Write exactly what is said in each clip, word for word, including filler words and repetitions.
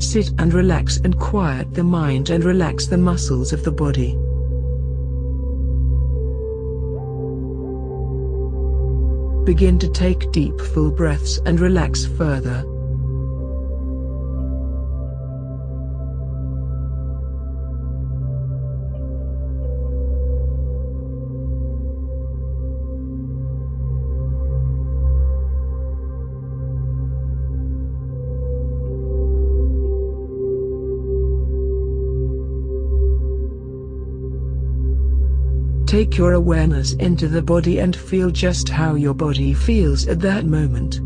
Sit and relax and quiet the mind and relax the muscles of the body. Begin to take deep full breaths and relax further. Take your awareness into the body and feel just how your body feels at that moment.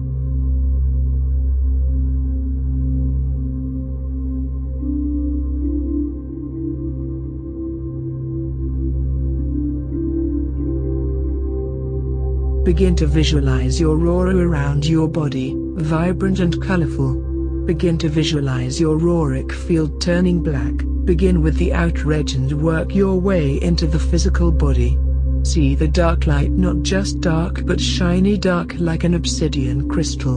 Begin to visualize your aura around your body, vibrant and colorful. Begin to visualize your auric field turning black. Begin with the outer edge and work your way into the physical body. See the dark light, not just dark but shiny dark like an obsidian crystal.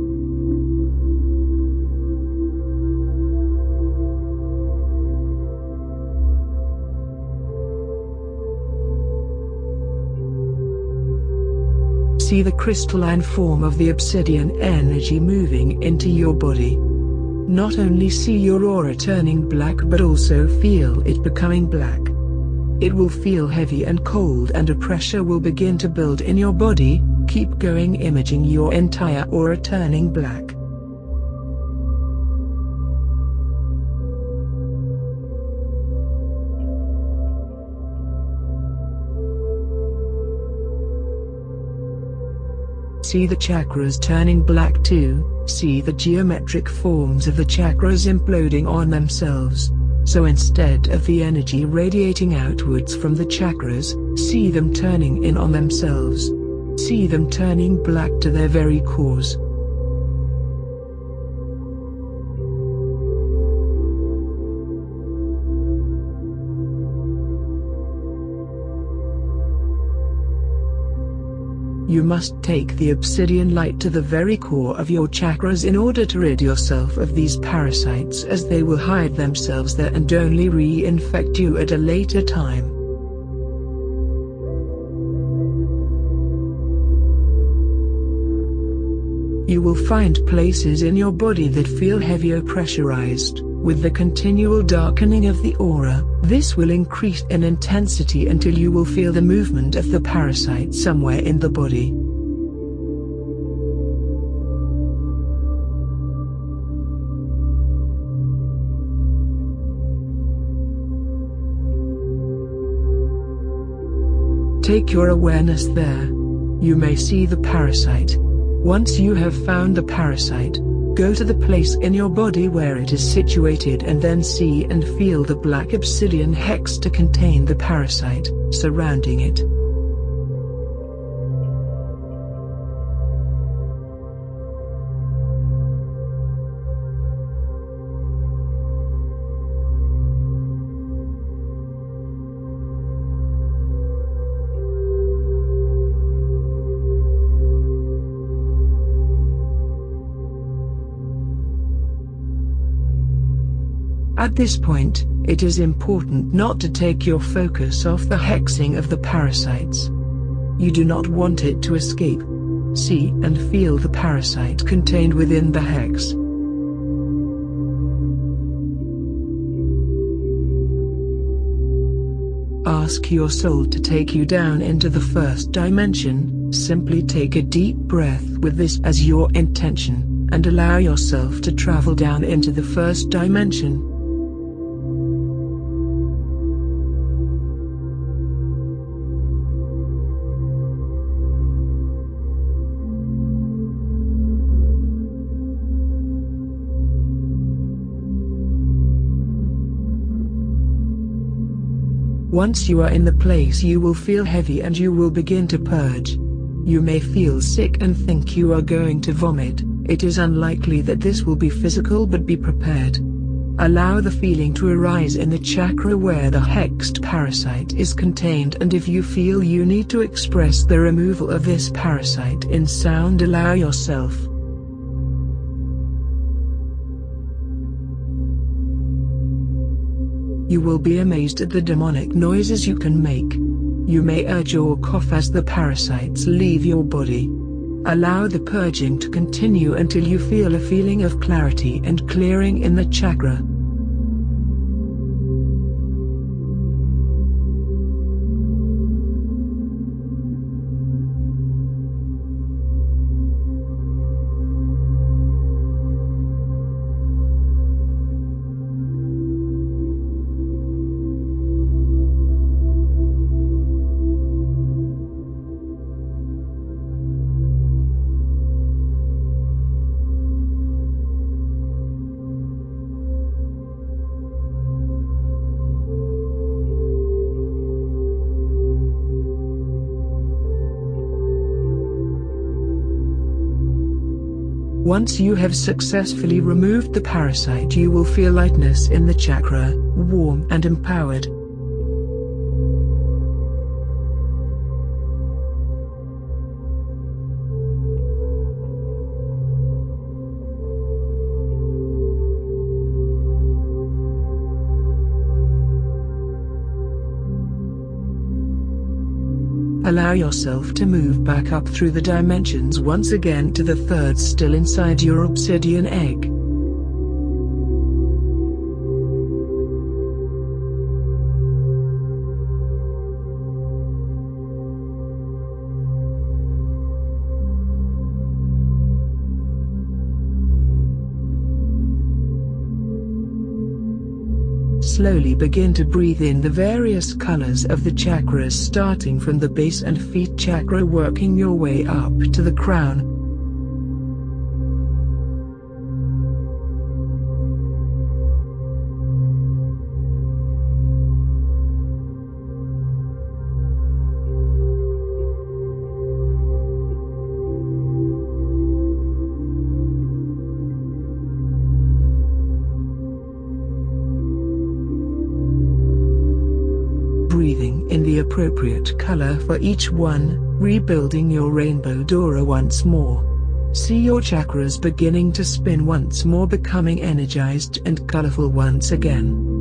See the crystalline form of the obsidian energy moving into your body. Not only see your aura turning black but also feel it becoming black. It will feel heavy and cold and a pressure will begin to build in your body. Keep going, imaging your entire aura turning black. See the chakras turning black too. See the geometric forms of the chakras imploding on themselves. So instead of the energy radiating outwards from the chakras, see them turning in on themselves. See them turning black to their very cores. You must take the obsidian light to the very core of your chakras in order to rid yourself of these parasites, as they will hide themselves there and only re-infect you at a later time. You will find places in your body that feel heavy or pressurized. With the continual darkening of the aura, this will increase in intensity until you will feel the movement of the parasite somewhere in the body. Take your awareness there. You may see the parasite. Once you have found the parasite, go to the place in your body where it is situated and then see and feel the black obsidian hex to contain the parasite, surrounding it. At this point, it is important not to take your focus off the hexing of the parasites. You do not want it to escape. See and feel the parasite contained within the hex. Ask your soul to take you down into the first dimension. Simply take a deep breath with this as your intention, and allow yourself to travel down into the first dimension. Once you are in the place, you will feel heavy and you will begin to purge. You may feel sick and think you are going to vomit. It is unlikely that this will be physical, but be prepared. Allow the feeling to arise in the chakra where the hexed parasite is contained, and if you feel you need to express the removal of this parasite in sound, allow yourself. You will be amazed at the demonic noises you can make. You may urge or cough as the parasites leave your body. Allow the purging to continue until you feel a feeling of clarity and clearing in the chakra. Once you have successfully removed the parasite, you will feel lightness in the chakra, warm and empowered. Allow yourself to move back up through the dimensions once again to the third still inside your obsidian egg. Slowly begin to breathe in the various colors of the chakras, starting from the base and feet chakra, working your way up to the crown. Breathing in the appropriate color for each one, rebuilding your rainbow Dora once more. See your chakras beginning to spin once more, becoming energized and colorful once again.